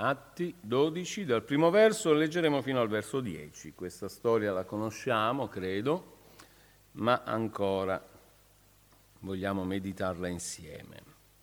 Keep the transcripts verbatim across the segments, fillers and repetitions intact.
Atti dodici, dal primo verso leggeremo fino al verso dieci. Questa storia la conosciamo, credo, ma ancora vogliamo meditarla insieme.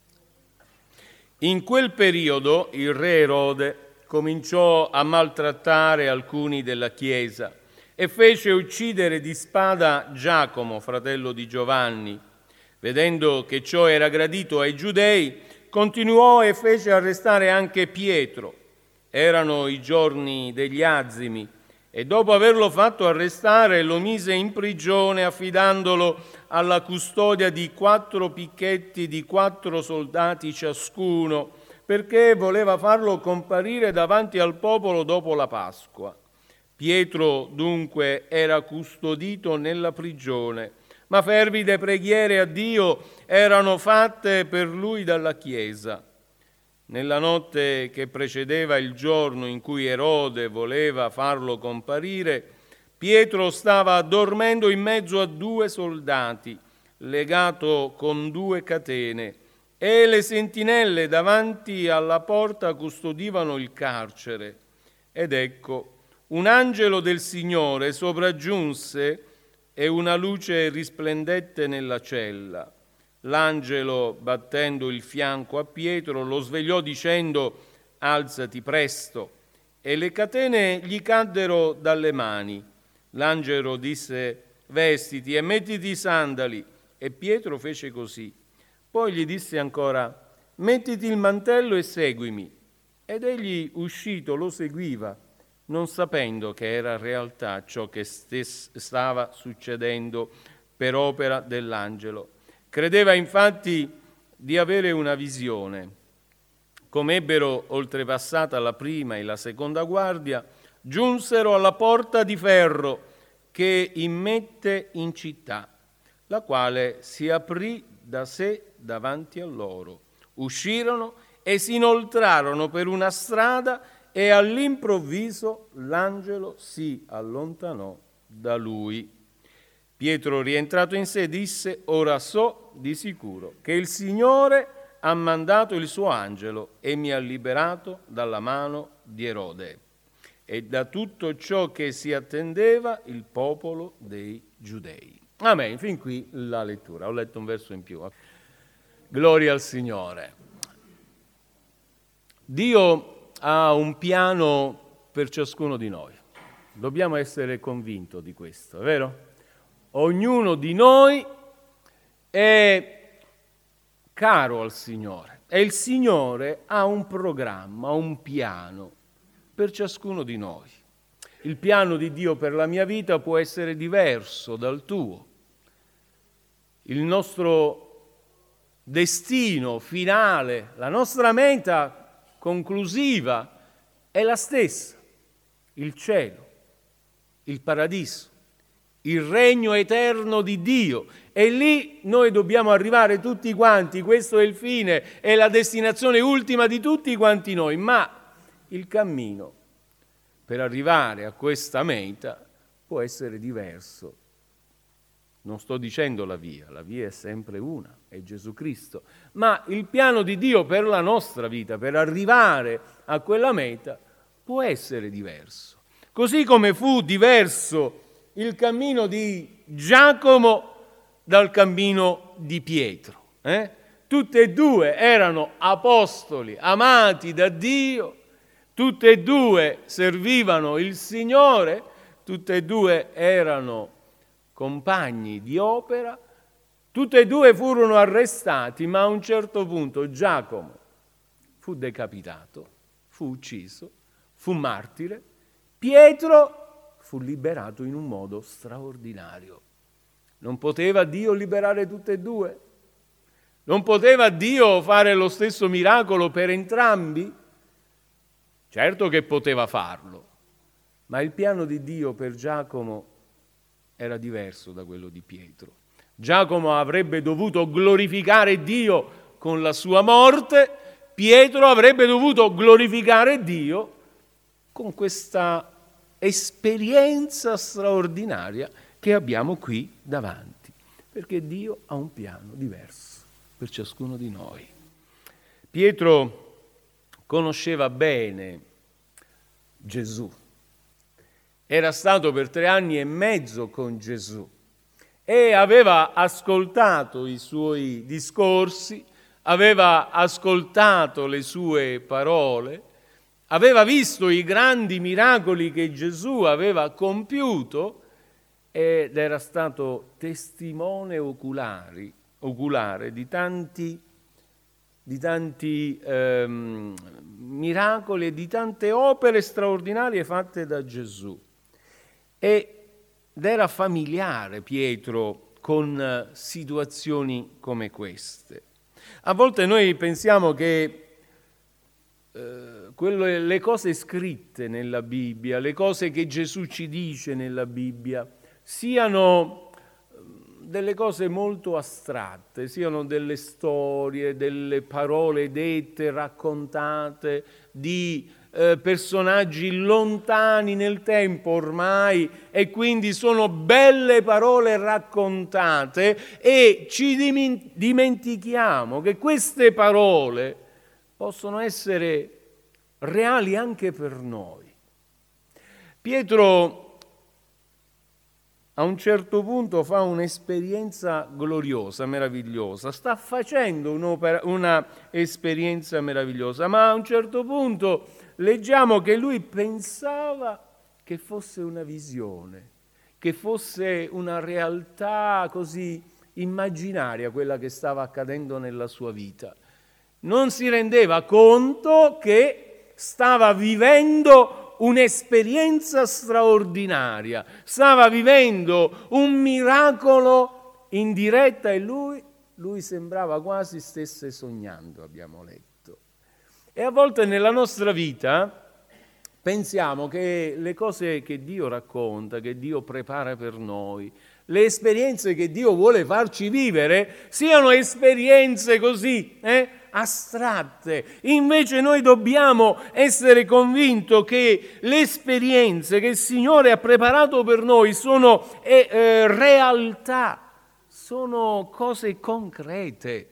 In quel periodo il re Erode cominciò a maltrattare alcuni della Chiesa e fece uccidere di spada Giacomo, fratello di Giovanni. Vedendo che ciò era gradito ai giudei, continuò e fece arrestare anche Pietro. Erano i giorni degli azimi e dopo averlo fatto arrestare lo mise in prigione affidandolo alla custodia di quattro picchetti di quattro soldati ciascuno, perché voleva farlo comparire davanti al popolo dopo la Pasqua. Pietro dunque era custodito nella prigione, ma fervide preghiere a Dio erano fatte per lui dalla Chiesa. Nella notte che precedeva il giorno in cui Erode voleva farlo comparire, Pietro stava dormendo in mezzo a due soldati, legato con due catene, e le sentinelle davanti alla porta custodivano il carcere. Ed ecco, un angelo del Signore sopraggiunse e una luce risplendette nella cella. L'angelo, battendo il fianco a Pietro, lo svegliò dicendo: «Alzati presto!» E le catene gli caddero dalle mani. L'angelo disse: «Vestiti e mettiti i sandali». E Pietro fece così. Poi gli disse ancora: «Mettiti il mantello e seguimi». Ed egli, uscito, lo seguiva, non sapendo che era realtà ciò che stes- stava succedendo per opera dell'angelo. Credeva infatti di avere una visione. Come ebbero oltrepassata la prima e la seconda guardia, giunsero alla porta di ferro che immette in città, la quale si aprì da sé davanti a loro. Uscirono e si inoltrarono per una strada e all'improvviso l'angelo si allontanò da lui. Pietro, rientrato in sé, disse: «Ora so di sicuro che il Signore ha mandato il suo angelo e mi ha liberato dalla mano di Erode e da tutto ciò che si attendeva il popolo dei Giudei». Amen. Fin qui la lettura. Ho letto un verso in più. Gloria al Signore. Dio ha un piano per ciascuno di noi. Dobbiamo essere convinti di questo, è vero? Ognuno di noi è caro al Signore e il Signore ha un programma, un piano per ciascuno di noi. Il piano di Dio per la mia vita può essere diverso dal tuo. Il nostro destino finale, la nostra meta conclusiva è la stessa: il cielo, il paradiso, il regno eterno di Dio. E lì noi dobbiamo arrivare tutti quanti. Questo è il fine, è la destinazione ultima di tutti quanti noi. Ma il cammino per arrivare a questa meta può essere diverso. Non sto dicendo la via, la via è sempre una, è Gesù Cristo. Ma il piano di Dio per la nostra vita, per arrivare a quella meta, può essere diverso. Così come fu diverso il cammino di Giacomo dal cammino di Pietro. Eh? Tutte e due erano apostoli amati da Dio, tutte e due servivano il Signore, tutte e due erano compagni di opera, tutte e due furono arrestati, ma a un certo punto Giacomo fu decapitato, fu ucciso, fu martire. Pietro fu liberato in un modo straordinario. Non poteva Dio liberare tutte e due? Non poteva Dio fare lo stesso miracolo per entrambi? Certo che poteva farlo, ma il piano di Dio per Giacomo era diverso da quello di Pietro. Giacomo avrebbe dovuto glorificare Dio con la sua morte, Pietro avrebbe dovuto glorificare Dio con questa esperienza straordinaria che abbiamo qui davanti, perché Dio ha un piano diverso per ciascuno di noi. Pietro conosceva bene Gesù. Era stato per tre anni e mezzo con Gesù e aveva ascoltato i suoi discorsi, aveva ascoltato le sue parole, aveva visto i grandi miracoli che Gesù aveva compiuto ed era stato testimone oculari, oculare di tanti, di tanti ehm, miracoli e di tante opere straordinarie fatte da Gesù. Ed era familiare Pietro con situazioni come queste. A volte noi pensiamo che eh, quello, le cose scritte nella Bibbia, le cose che Gesù ci dice nella Bibbia, siano delle cose molto astratte, siano delle storie, delle parole dette, raccontate, di eh, personaggi lontani nel tempo ormai, e quindi sono belle parole raccontate, e ci dimentichiamo che queste parole possono essere reali anche per noi. Pietro a un certo punto fa un'esperienza gloriosa, meravigliosa, sta facendo un'opera, una esperienza meravigliosa, ma a un certo punto leggiamo che lui pensava che fosse una visione, che fosse una realtà così immaginaria quella che stava accadendo nella sua vita. Non si rendeva conto che stava vivendo un'esperienza straordinaria, stava vivendo un miracolo in diretta e lui, lui sembrava quasi stesse sognando, abbiamo letto. E a volte nella nostra vita pensiamo che le cose che Dio racconta, che Dio prepara per noi, le esperienze che Dio vuole farci vivere, siano esperienze così, eh? astratte. Invece noi dobbiamo essere convinti che le esperienze che il Signore ha preparato per noi sono eh, eh, realtà, sono cose concrete.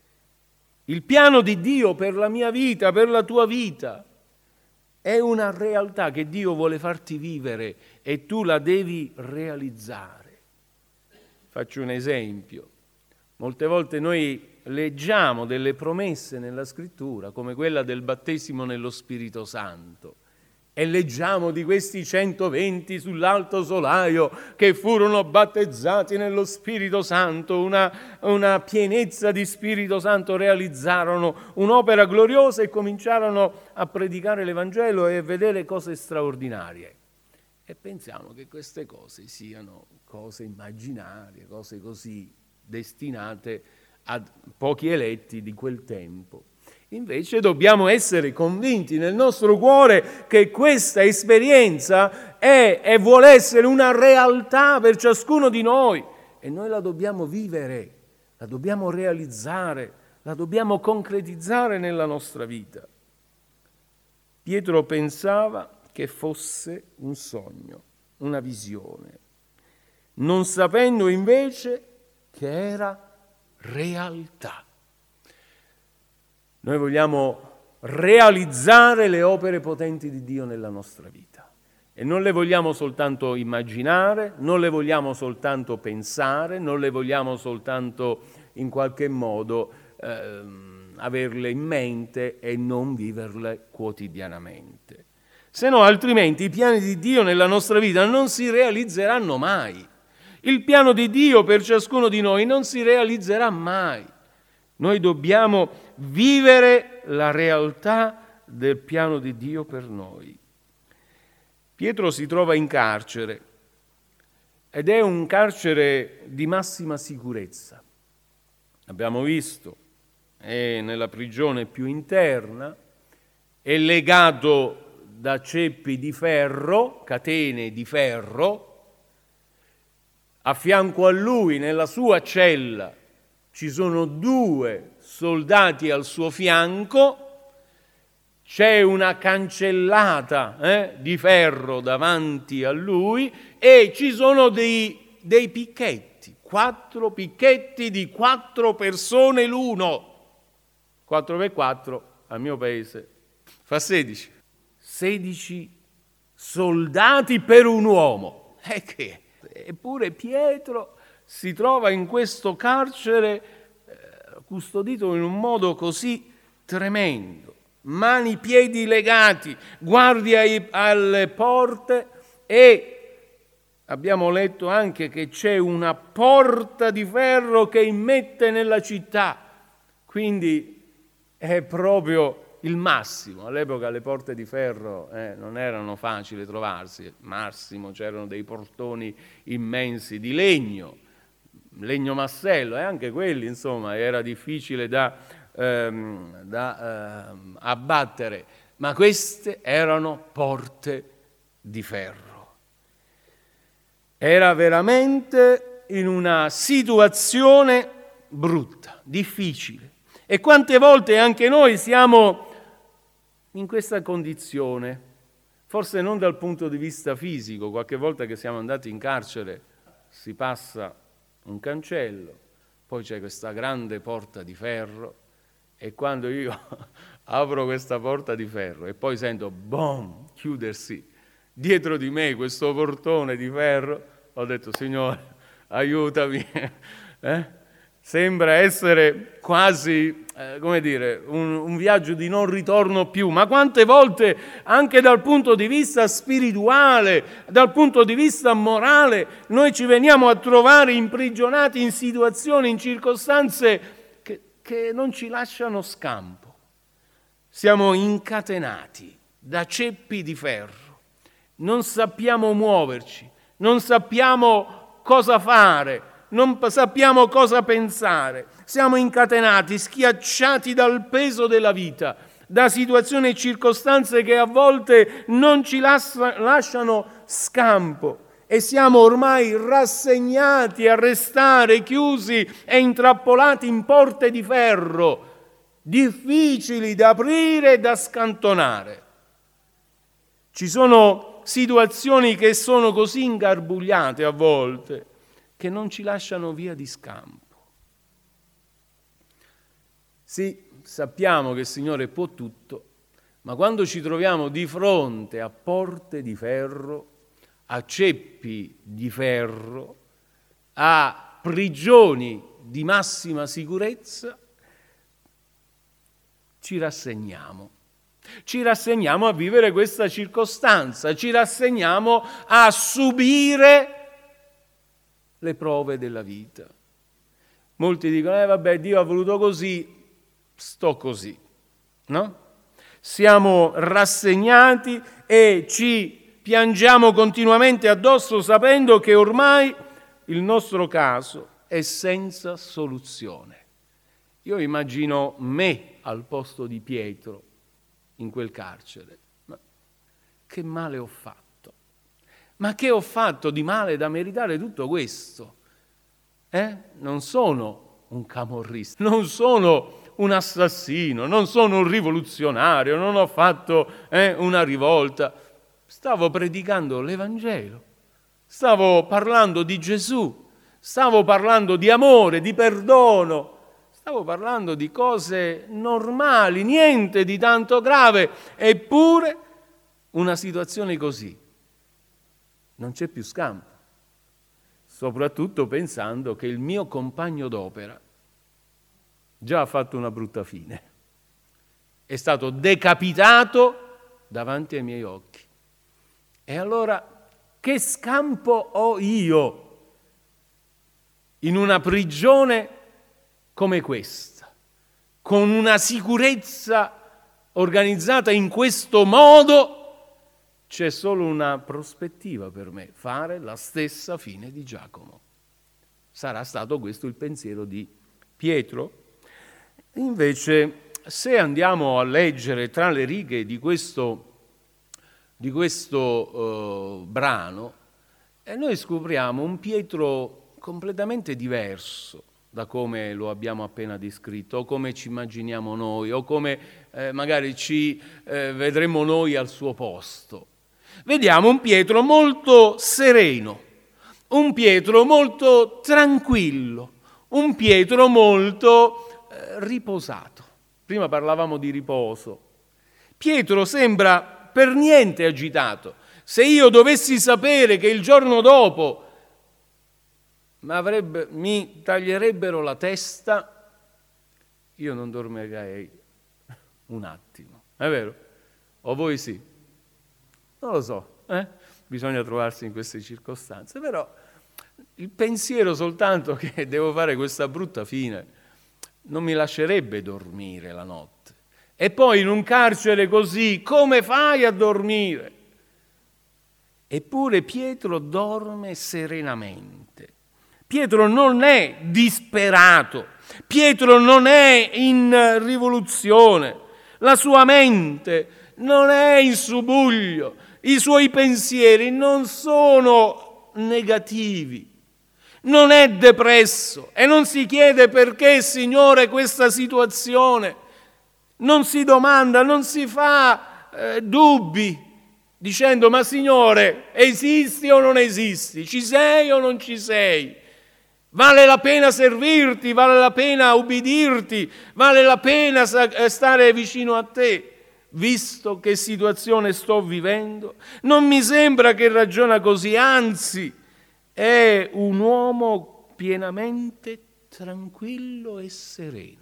Il piano di Dio per la mia vita, per la tua vita, è una realtà che Dio vuole farti vivere e tu la devi realizzare. Faccio un esempio. Molte volte noi leggiamo delle promesse nella Scrittura, come quella del battesimo nello Spirito Santo, e leggiamo di questi centoventi sull'alto solaio che furono battezzati nello Spirito Santo, una, una pienezza di Spirito Santo, realizzarono un'opera gloriosa e cominciarono a predicare l'Evangelo e a vedere cose straordinarie. E pensiamo che queste cose siano cose immaginarie, cose così destinate a pochi eletti di quel tempo. Invece dobbiamo essere convinti nel nostro cuore che questa esperienza è e vuole essere una realtà per ciascuno di noi e noi la dobbiamo vivere, la dobbiamo realizzare, la dobbiamo concretizzare nella nostra vita. Pietro pensava che fosse un sogno, una visione, non sapendo invece che era realtà. Noi vogliamo realizzare le opere potenti di Dio nella nostra vita e non le vogliamo soltanto immaginare, non le vogliamo soltanto pensare, non le vogliamo soltanto in qualche modo eh, averle in mente e non viverle quotidianamente. Se no, altrimenti i piani di Dio nella nostra vita non si realizzeranno mai. Il piano di Dio per ciascuno di noi non si realizzerà mai. Noi dobbiamo vivere la realtà del piano di Dio per noi. Pietro si trova in carcere ed è un carcere di massima sicurezza. Abbiamo visto, è nella prigione più interna, è legato da ceppi di ferro, catene di ferro. A fianco a lui, nella sua cella, ci sono due soldati al suo fianco, c'è una cancellata eh, di ferro davanti a lui e ci sono dei, dei picchetti, quattro picchetti di quattro persone l'uno. quattro per quattro al mio paese Fa sedici. sedici soldati per un uomo. E che? Eppure Pietro si trova in questo carcere eh, custodito in un modo così tremendo. Mani, piedi legati, guardie ai, alle porte e abbiamo letto anche che c'è una porta di ferro che immette nella città. Quindi è proprio il massimo. All'epoca le porte di ferro eh, non erano facili trovarsi, massimo c'erano dei portoni immensi di legno, legno massello, e anche quelli insomma era difficile da, ehm, da ehm, abbattere, ma queste erano porte di ferro. Era veramente in una situazione brutta, difficile. E quante volte anche noi siamo in questa condizione, forse non dal punto di vista fisico, qualche volta che siamo andati in carcere si passa un cancello, poi c'è questa grande porta di ferro e quando io apro questa porta di ferro e poi sento boom, chiudersi dietro di me questo portone di ferro, ho detto Signore aiutami, eh? Sembra essere quasi, eh, come dire, un, un viaggio di non ritorno più, ma quante volte anche dal punto di vista spirituale, dal punto di vista morale, noi ci veniamo a trovare imprigionati in situazioni, in circostanze che, che non ci lasciano scampo. Siamo incatenati da ceppi di ferro, non sappiamo muoverci, non sappiamo cosa fare, non sappiamo cosa pensare, siamo incatenati, schiacciati dal peso della vita, da situazioni e circostanze che a volte non ci lasciano scampo e siamo ormai rassegnati a restare chiusi e intrappolati in porte di ferro, difficili da aprire e da scantonare. Ci sono situazioni che sono così ingarbugliate a volte che non ci lasciano via di scampo. Sì, sappiamo che il Signore può tutto, ma quando ci troviamo di fronte a porte di ferro, a ceppi di ferro, a prigioni di massima sicurezza, ci rassegniamo. Ci rassegniamo a vivere questa circostanza, ci rassegniamo a subire le prove della vita. Molti dicono, eh vabbè, Dio ha voluto così, sto così, no? Siamo rassegnati e ci piangiamo continuamente addosso sapendo che ormai il nostro caso è senza soluzione. Io immagino me al posto di Pietro in quel carcere. Ma che male ho fatto? Ma che ho fatto di male da meritare tutto questo? Eh? Non sono un camorrista, non sono un assassino, non sono un rivoluzionario, non ho fatto eh, una rivolta. Stavo predicando l'Evangelo, stavo parlando di Gesù, stavo parlando di amore, di perdono, stavo parlando di cose normali, niente di tanto grave, eppure una situazione così. Non c'è più scampo, soprattutto pensando che il mio compagno d'opera già ha fatto una brutta fine. È stato decapitato davanti ai miei occhi. E allora che scampo ho io in una prigione come questa, con una sicurezza organizzata in questo modo? C'è solo una prospettiva per me, fare la stessa fine di Giacomo. Sarà stato questo il pensiero di Pietro? Invece, se andiamo a leggere tra le righe di questo, di questo uh, brano, eh, noi scopriamo un Pietro completamente diverso da come lo abbiamo appena descritto, o come ci immaginiamo noi, o come eh, magari ci eh, vedremo noi al suo posto. Vediamo un Pietro molto sereno, un Pietro molto tranquillo, un Pietro molto eh, riposato. Prima parlavamo di riposo. Pietro sembra per niente agitato. Se io dovessi sapere che il giorno dopo m'avrebbe, mi taglierebbero la testa, io non dormirei un attimo, è vero? O voi sì? Non lo so, eh? Bisogna trovarsi in queste circostanze, però il pensiero soltanto che devo fare questa brutta fine non mi lascerebbe dormire la notte. E poi in un carcere così, come fai a dormire? Eppure Pietro dorme serenamente. Pietro non è disperato, Pietro non è in rivoluzione, la sua mente non è in subbuglio, i suoi pensieri non sono negativi, non è depresso e non si chiede perché, Signore, questa situazione, non si domanda, non si fa eh, dubbi, dicendo ma Signore, esisti o non esisti, ci sei o non ci sei, vale la pena servirti, vale la pena ubbidirti, vale la pena stare vicino a te, visto che situazione sto vivendo? Non mi sembra che ragiona così, anzi è un uomo pienamente tranquillo e sereno.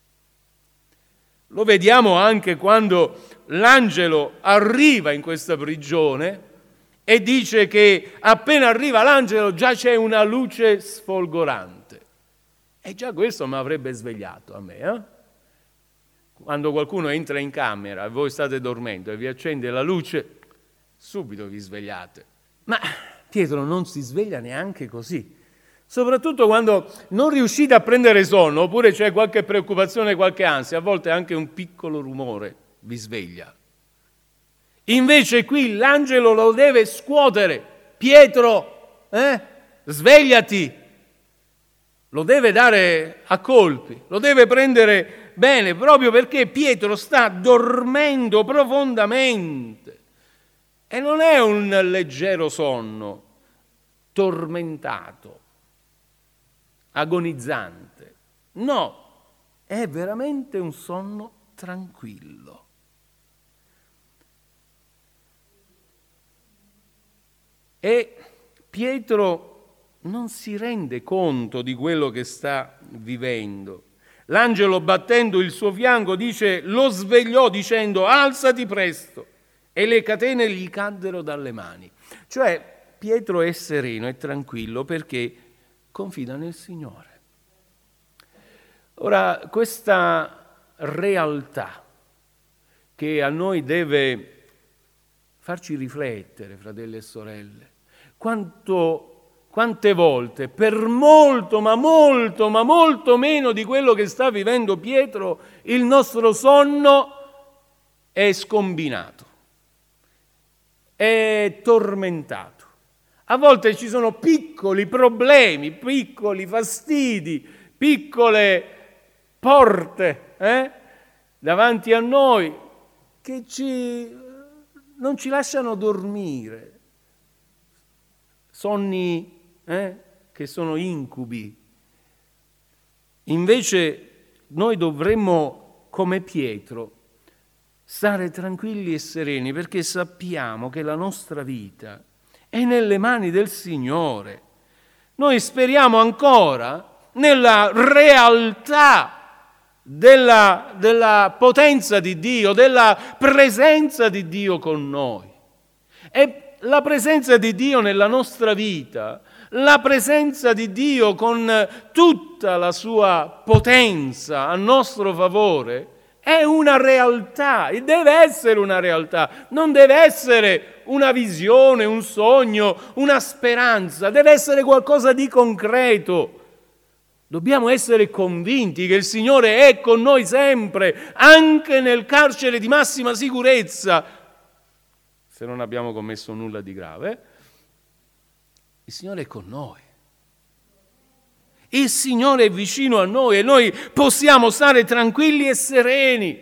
Lo vediamo anche quando l'angelo arriva in questa prigione e dice che appena arriva l'angelo già c'è una luce sfolgorante. E già questo mi avrebbe svegliato a me, eh? Quando qualcuno entra in camera e voi state dormendo e vi accende la luce, subito vi svegliate. Ma Pietro non si sveglia neanche così. Soprattutto quando non riuscite a prendere sonno, oppure c'è qualche preoccupazione, qualche ansia, a volte anche un piccolo rumore vi sveglia. Invece qui l'angelo lo deve scuotere. Pietro, eh? Svegliati! Lo deve dare a colpi, lo deve prendere bene, proprio perché Pietro sta dormendo profondamente. E non è un leggero sonno, tormentato, agonizzante. No, è veramente un sonno tranquillo. E Pietro non si rende conto di quello che sta vivendo. L'angelo, battendo il suo fianco, dice, lo svegliò dicendo alzati presto, e le catene gli caddero dalle mani. Cioè Pietro è sereno e tranquillo perché confida nel Signore. Ora, questa realtà che a noi deve farci riflettere, fratelli e sorelle, quanto Quante volte, per molto, ma molto, ma molto meno di quello che sta vivendo Pietro, il nostro sonno è scombinato, è tormentato. A volte ci sono piccoli problemi, piccoli fastidi, piccole porte eh, davanti a noi che ci, non ci lasciano dormire. Sonni Eh, che sono incubi. Invece noi dovremmo, come Pietro, stare tranquilli e sereni perché sappiamo che la nostra vita è nelle mani del Signore. Noi speriamo ancora nella realtà della, della potenza di Dio, della presenza di Dio con noi. E la presenza di Dio nella nostra vita, la presenza di Dio con tutta la sua potenza a nostro favore è una realtà e deve essere una realtà, non deve essere una visione, un sogno, una speranza, deve essere qualcosa di concreto. Dobbiamo essere convinti che il Signore è con noi sempre, anche nel carcere di massima sicurezza, se non abbiamo commesso nulla di grave. Il Signore è con noi. Il Signore è vicino a noi e noi possiamo stare tranquilli e sereni.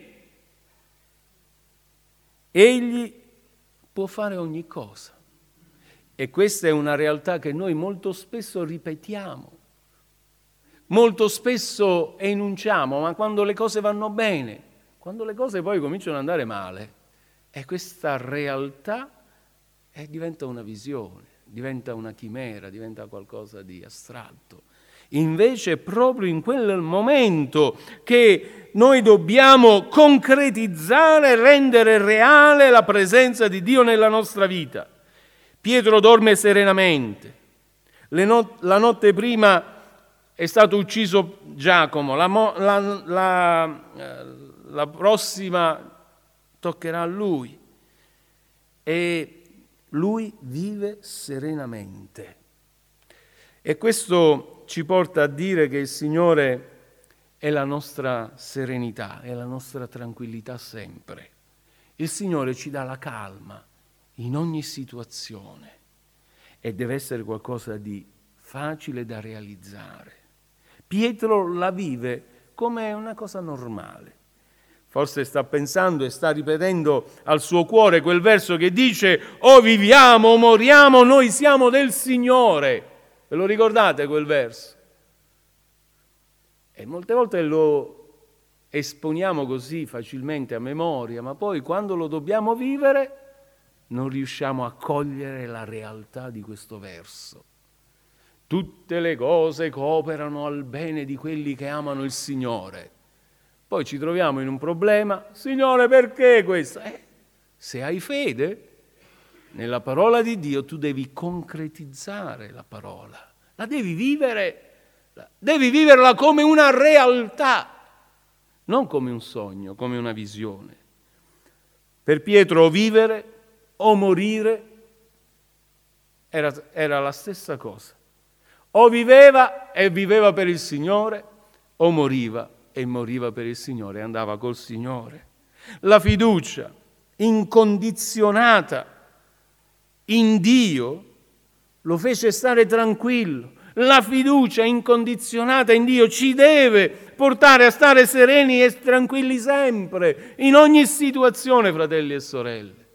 Egli può fare ogni cosa. E questa è una realtà che noi molto spesso ripetiamo, molto spesso enunciamo, ma quando le cose vanno bene, quando le cose poi cominciano ad andare male, E questa realtà eh, diventa una visione, diventa una chimera, diventa qualcosa di astratto. Invece è proprio in quel momento che noi dobbiamo concretizzare, rendere reale la presenza di Dio nella nostra vita. Pietro dorme serenamente. Le no- la notte prima è stato ucciso Giacomo, la, mo- la, la, la prossima toccherà a lui. E lui vive serenamente. E questo ci porta a dire che il Signore è la nostra serenità, è la nostra tranquillità sempre. Il Signore ci dà la calma in ogni situazione e deve essere qualcosa di facile da realizzare. Pietro la vive come una cosa normale. Forse sta pensando e sta ripetendo al suo cuore quel verso che dice: o viviamo o moriamo, noi siamo del Signore. Ve lo ricordate quel verso? E molte volte lo esponiamo così facilmente a memoria, ma poi quando lo dobbiamo vivere non riusciamo a cogliere la realtà di questo verso. Tutte le cose cooperano al bene di quelli che amano il Signore. Poi ci troviamo in un problema: Signore, perché questo? Eh, se hai fede nella parola di Dio, tu devi concretizzare la parola, la devi vivere, devi viverla come una realtà, non come un sogno, come una visione. Per Pietro vivere o morire era, era la stessa cosa. O viveva e viveva per il Signore, o moriva e moriva per il Signore, andava col Signore. La fiducia incondizionata in Dio lo fece stare tranquillo. La fiducia incondizionata in Dio ci deve portare a stare sereni e tranquilli sempre, in ogni situazione, fratelli e sorelle.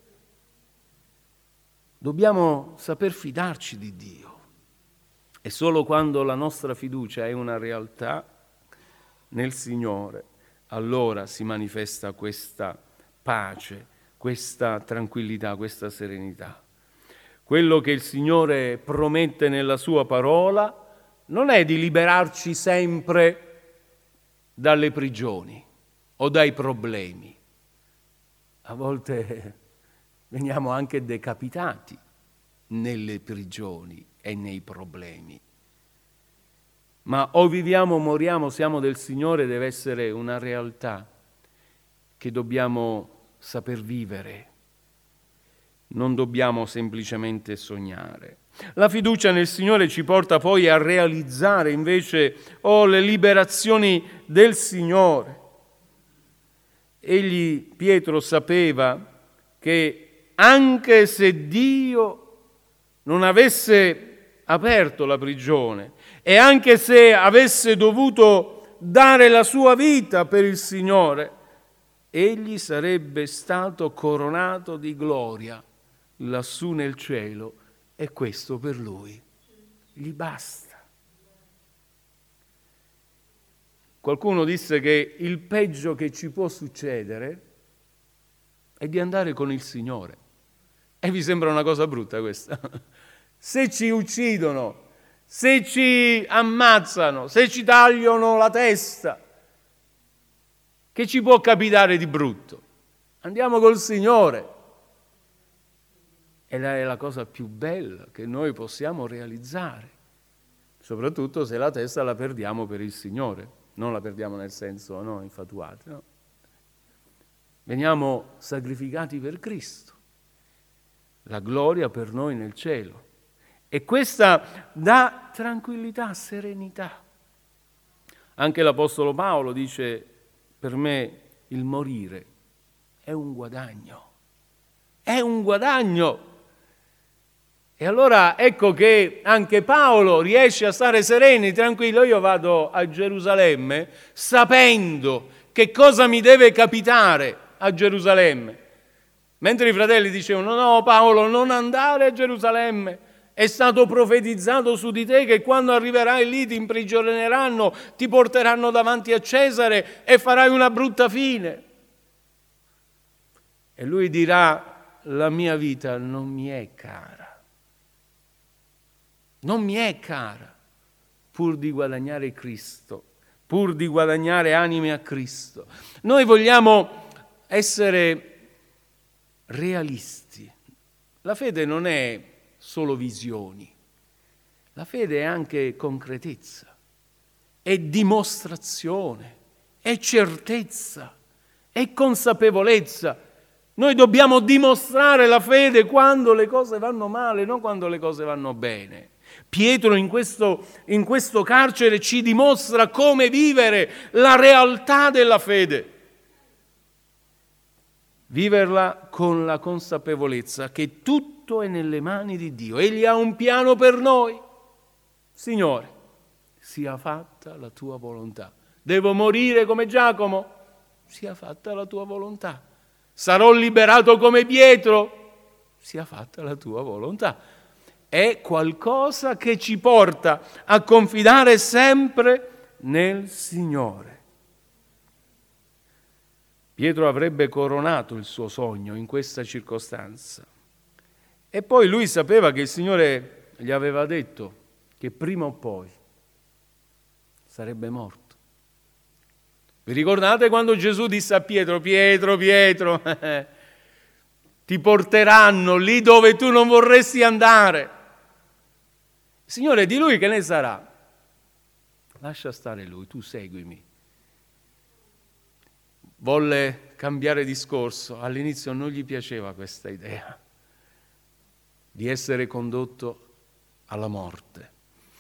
Dobbiamo saper fidarci di Dio. E solo quando la nostra fiducia è una realtà nel Signore, allora si manifesta questa pace, questa tranquillità, questa serenità. Quello che il Signore promette nella sua parola non è di liberarci sempre dalle prigioni o dai problemi. A volte veniamo anche decapitati nelle prigioni e nei problemi. Ma o viviamo o moriamo, siamo del Signore, deve essere una realtà che dobbiamo saper vivere. Non dobbiamo semplicemente sognare. La fiducia nel Signore ci porta poi a realizzare invece oh, le liberazioni del Signore. Egli, Pietro, sapeva che anche se Dio non avesse aperto la prigione e anche se avesse dovuto dare la sua vita per il Signore, egli sarebbe stato coronato di gloria lassù nel cielo, e questo per lui gli basta. Qualcuno disse che il peggio che ci può succedere è di andare con il Signore. E vi sembra una cosa brutta questa? Se ci uccidono, se ci ammazzano, se ci tagliano la testa, che ci può capitare di brutto? Andiamo col Signore. Ed è la cosa più bella che noi possiamo realizzare, soprattutto se la testa la perdiamo per il Signore. Non la perdiamo nel senso, no, infatuati, no. Veniamo sacrificati per Cristo. La gloria per noi nel cielo. E questa dà tranquillità, serenità. Anche l'Apostolo Paolo dice: per me il morire è un guadagno. È un guadagno. E allora ecco che anche Paolo riesce a stare sereno, tranquillo. Io vado a Gerusalemme sapendo che cosa mi deve capitare a Gerusalemme. Mentre i fratelli dicevano: no Paolo, non andare a Gerusalemme, è stato profetizzato su di te che quando arriverai lì ti imprigioneranno, ti porteranno davanti a Cesare e farai una brutta fine. E lui dirà: la mia vita non mi è cara, non mi è cara, pur di guadagnare Cristo, pur di guadagnare anime a Cristo. Noi vogliamo essere realisti. La fede non è solo visioni, la fede è anche concretezza, è dimostrazione, è certezza, è consapevolezza. Noi dobbiamo dimostrare la fede quando le cose vanno male, non quando le cose vanno bene. Pietro in questo, in questo carcere ci dimostra come vivere la realtà della fede. Viverla con la consapevolezza che tutto è nelle mani di Dio. Egli ha un piano per noi. Signore, sia fatta la tua volontà. Devo morire come Giacomo? Sia fatta la tua volontà. Sarò liberato come Pietro? Sia fatta la tua volontà. È qualcosa che ci porta a confidare sempre nel Signore. Pietro avrebbe coronato il suo sogno in questa circostanza. E poi lui sapeva che il Signore gli aveva detto che prima o poi sarebbe morto. Vi ricordate quando Gesù disse a Pietro: Pietro, Pietro, ti porteranno lì dove tu non vorresti andare. Signore, di lui che ne sarà? Lascia stare lui, tu seguimi. Volle cambiare discorso. All'inizio non gli piaceva questa idea di essere condotto alla morte.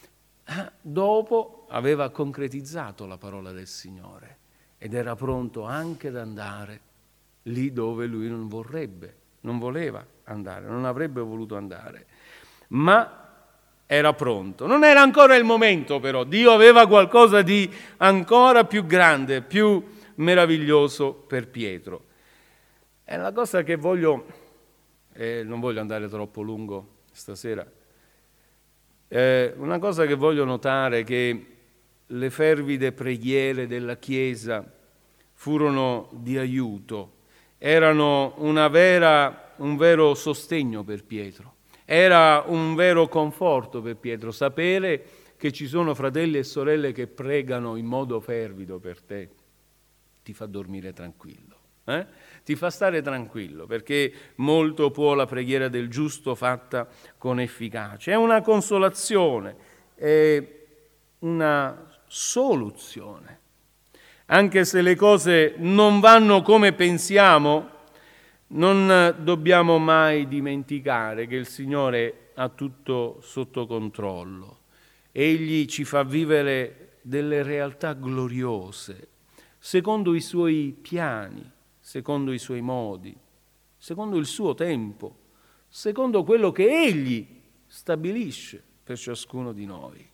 Dopo aveva concretizzato la parola del Signore ed era pronto anche ad andare lì dove lui non vorrebbe, non voleva andare, non avrebbe voluto andare. Ma era pronto. Non era ancora il momento, però. Dio aveva qualcosa di ancora più grande, più meraviglioso per Pietro. È la cosa che voglio, eh, non voglio andare troppo lungo stasera, eh, una cosa che voglio notare è che le fervide preghiere della Chiesa furono di aiuto, erano una vera, un vero sostegno per Pietro, era un vero conforto per Pietro sapere che ci sono fratelli e sorelle che pregano in modo fervido per te. Ti fa dormire tranquillo, eh? Ti fa stare tranquillo, perché molto può la preghiera del giusto fatta con efficacia. È una consolazione, è una soluzione. Anche se le cose non vanno come pensiamo, non dobbiamo mai dimenticare che il Signore ha tutto sotto controllo. Egli ci fa vivere delle realtà gloriose, secondo i suoi piani, secondo i suoi modi, secondo il suo tempo, secondo quello che Egli stabilisce per ciascuno di noi.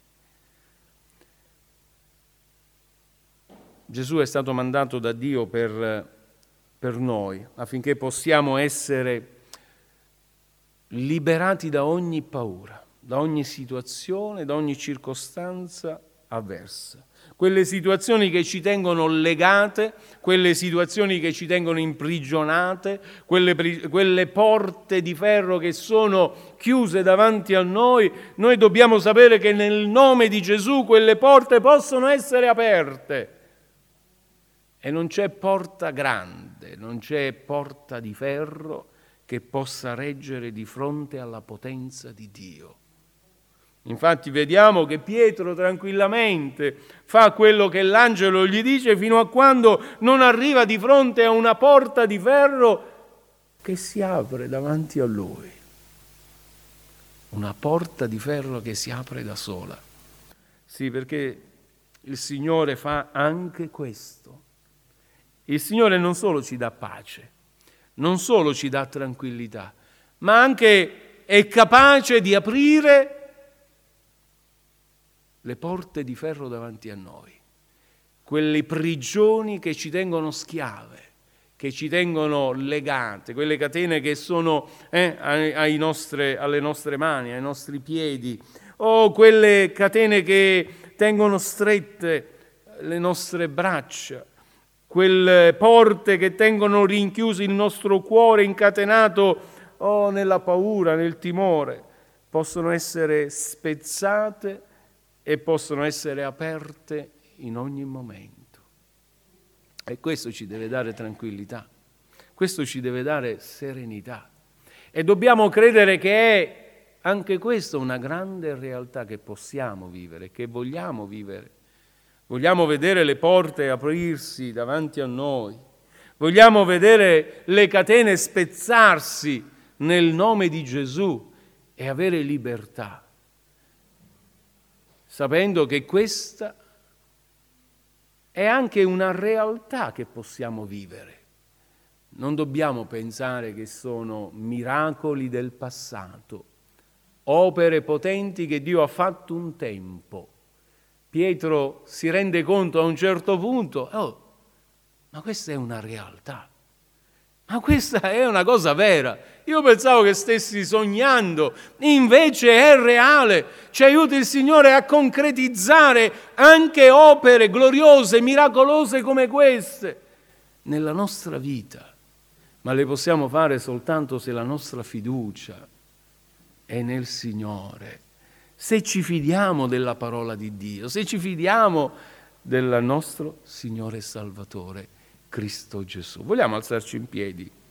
Gesù è stato mandato da Dio per, per noi, affinché possiamo essere liberati da ogni paura, da ogni situazione, da ogni circostanza avversa. Quelle situazioni che ci tengono legate, quelle situazioni che ci tengono imprigionate, quelle, quelle porte di ferro che sono chiuse davanti a noi, noi dobbiamo sapere che nel nome di Gesù quelle porte possono essere aperte. E non c'è porta grande, non c'è porta di ferro che possa reggere di fronte alla potenza di Dio. Infatti vediamo che Pietro tranquillamente fa quello che l'angelo gli dice fino a quando non arriva di fronte a una porta di ferro che si apre davanti a lui. Una porta di ferro che si apre da sola. Sì, perché il Signore fa anche questo. Il Signore non solo ci dà pace, non solo ci dà tranquillità, ma anche è capace di aprire le porte di ferro davanti a noi, quelle prigioni che ci tengono schiave, che ci tengono legate, quelle catene che sono eh, ai, ai nostre, alle nostre mani, ai nostri piedi, o quelle catene che tengono strette le nostre braccia, quelle porte che tengono rinchiuso il nostro cuore, incatenato oh, nella paura, nel timore, possono essere spezzate e possono essere aperte in ogni momento. E questo ci deve dare tranquillità, questo ci deve dare serenità. E dobbiamo credere che è anche questa una grande realtà che possiamo vivere, che vogliamo vivere. Vogliamo vedere le porte aprirsi davanti a noi, vogliamo vedere le catene spezzarsi nel nome di Gesù e avere libertà, sapendo che questa è anche una realtà che possiamo vivere. Non dobbiamo pensare che sono miracoli del passato, opere potenti che Dio ha fatto un tempo. Pietro si rende conto a un certo punto, oh, ma questa è una realtà, ma questa è una cosa vera. Io pensavo che stessi sognando, invece è reale. Ci aiuti il Signore a concretizzare anche opere gloriose, miracolose come queste nella nostra vita, ma le possiamo fare soltanto se la nostra fiducia è nel Signore. Se ci fidiamo della parola di Dio, se ci fidiamo del nostro Signore e Salvatore, Cristo Gesù. Vogliamo alzarci in piedi?